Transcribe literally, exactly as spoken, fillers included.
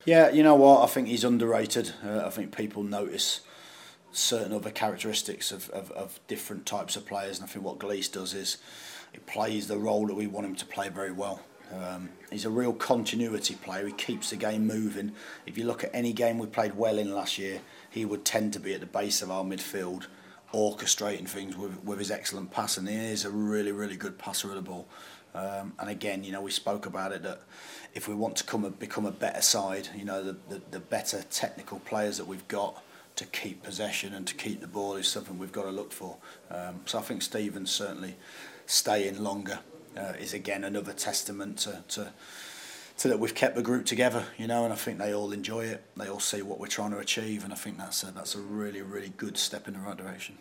Yeah, you know what? I think he's underrated. Uh, I think people notice certain other characteristics of, of, of different types of players, and I think what Glees does is he plays the role that we want him to play very well. Um, he's a real continuity player. He keeps the game moving. If you look at any game we played well in last year, he would tend to be at the base of our midfield, orchestrating things with, with his excellent passing. He is a really, really good passer of the ball. Um, and again, you know, we spoke about it that if we want to come a, become a better side, you know, the, the, the better technical players that we've got to keep possession and to keep the ball is something we've got to look for. Um, so I think Stephen's certainly staying longer uh, is again another testament to, to to that we've kept the group together, you know, and I think they all enjoy it. They all see what we're trying to achieve, and I think that's a, that's a really, really good step in the right direction.